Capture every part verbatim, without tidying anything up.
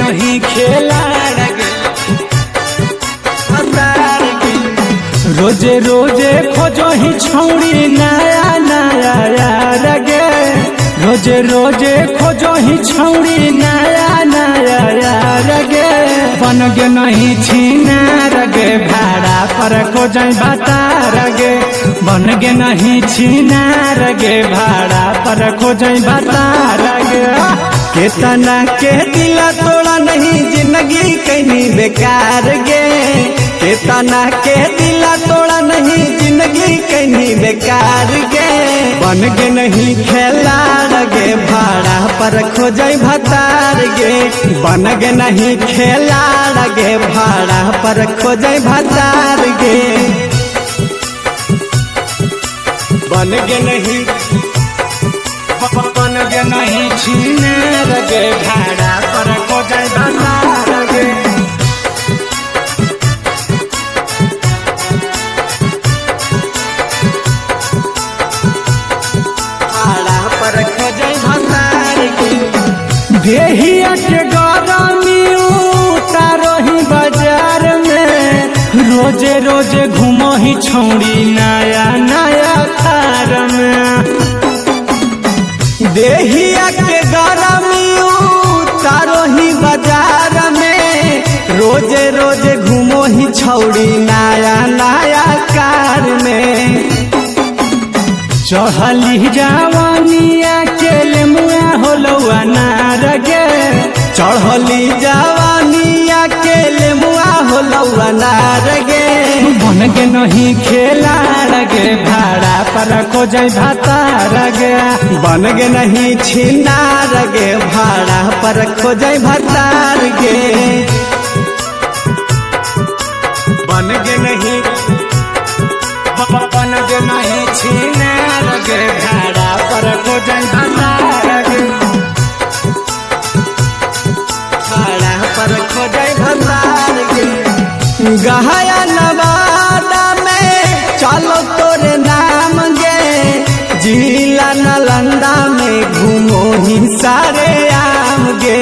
नहीं खेला गे रोजे रोजे खोजो ही छौड़ी नया नया यार गे रोजे रोजे खोजो ही छौड़ी नया नया यार गे बन गे नहीं छीना गे भाड़ा पर खोजै बातार गे बन गे नहीं छीना गे भाड़ा पर खोजै बातार गे केतना के दिला तोड़ा नहीं जिंदगी कहीं बेकार गे केतना के दिला तोड़ा नहीं जिंदगी कहीं बेकार गे बन गे नहीं खेला गे भाड़ा पर खोजै भतार गे बन गे नहीं खेला गे भाड़ा पर खोजै भतार गे बन गे नहीं बन गे नहीं छीने गे भाड़ा पर खोजै भतार गे देहिया के गरमी उतारो ही बाजार में रोजे रोजे घूमो ही छौड़ी नया नया खार में देहिया के गरमी उतारो ही बाजार में रोजे रोजे घूमो ही छौड़ी नया नया कार में चढ़ली जवानिया के लेमुआ होलौआ नार गे चढ़ली जवानिया के लेमुआ होलौआ नार गे बन गे नहीं खेला गे भाड़ा पर खोजै भतार गे बन गे नहीं छीना गे भाड़ा पर खोजै भतार गे बन गे नहीं बन गे नहीं छीना गे भाड़ा पर खोजै भतार गे भाड़ा पर खोजै भतार गे गहाया नवादा में चलो तोरे नाम गे जिला नालंदा में घूमो ही सारे आम गे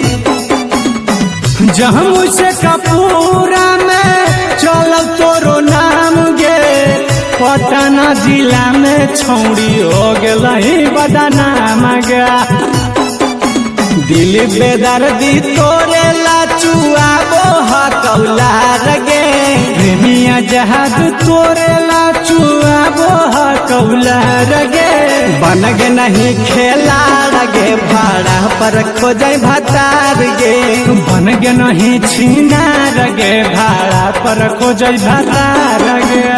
जम्मू से कपूरा में चलो तोरो नाम गे पटना जिला में छौड़ी हो गई बदनाम गया दिल बेदर्दी तोरे लाचुआ बोहा कौला गे प्रेमिया जहाज तोरे लाचुआ बोहा कौला गे बन गे नहीं खेला गे भाड़ा पर खोजै भतार गे बन गे नहीं छीना गे भाड़ा पर खोजै भतार गे।